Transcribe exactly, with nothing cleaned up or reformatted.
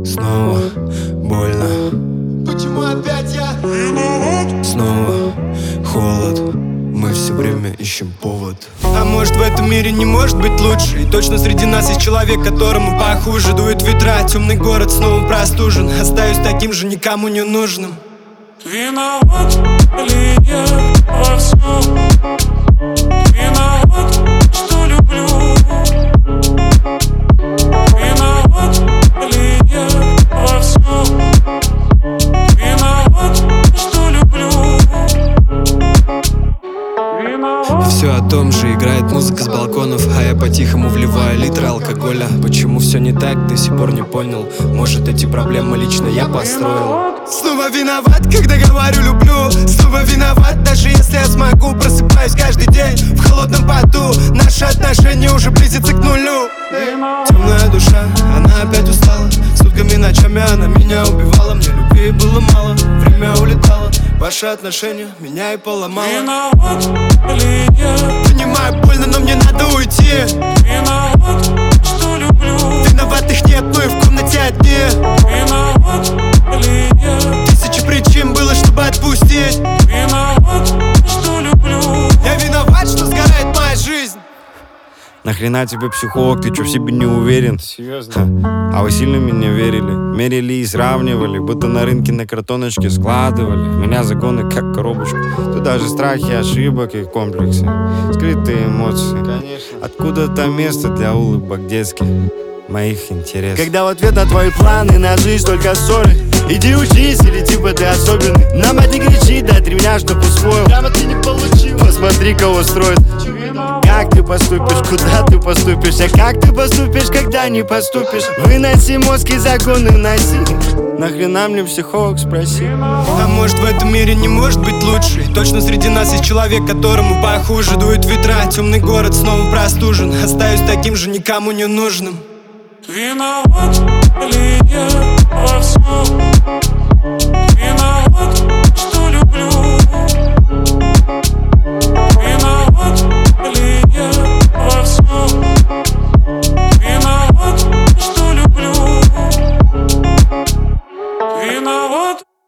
Снова больно. Почему опять я? Снова холод. Мы все время ищем повод. А может, в этом мире не может быть лучше? И точно среди нас есть человек, которому похуже. Дует ветра, темный город снова простужен. Остаюсь таким же, никому не нужным. Виноват ли я во всем? Виноват, что люблю. Виноват ли я во всем? Виноват, что люблю. Виноват. Все о том же, играет музыка с балконов, а я по-тихому вливаю литры алкоголя. Почему все не так, до сих пор не понял. Может, эти проблемы лично я построил. Снова виноват, когда говорю люблю. Снова виноват, даже если я смогу. Просыпаюсь каждый день в холодном поту. Наши отношения уже близятся к нулю. Темная душа, она опять устала. Сутками, ночами она меня убивала. Мне любви было мало, время улетало. Ваши отношения меня и поломало. Виноват ли я? Понимаю, больно, но мне надо уйти. Виноват, что люблю. Виноватых нет, но и в комнате одни. Виноват ли я? Тысячи причин было, чтобы отпустить. Виноват, что люблю. Я виноват, что сгорает моя жизнь. Нахрена тебе психолог, ты чё в себе не уверен? Серьезно? А вы сильно меня верили? Мерили и сравнивали, будто на рынке на картоночке складывали. В меня законы как коробочку. Тут даже страхи ошибок и комплексы. Скрытые эмоции. Конечно. Откуда-то место для улыбок детских, моих интересов. Когда в ответ на твои планы на жизнь только ссоры. Иди учись, или типа ты особенный. На мать не кричи, дай три меня, чтоб усвоил. Прямо ты не получил. Посмотри, кого строит. Как ты поступишь, куда ты поступишь? А как ты поступишь, когда не поступишь? Выноси мозг и законы носи. Нахрена мне психолог, спроси. А может, в этом мире не может быть лучше? И точно среди нас есть человек, которому похуже. Дует ветра, темный город снова простужен. Остаюсь таким же, никому не нужным. Виноват ли я во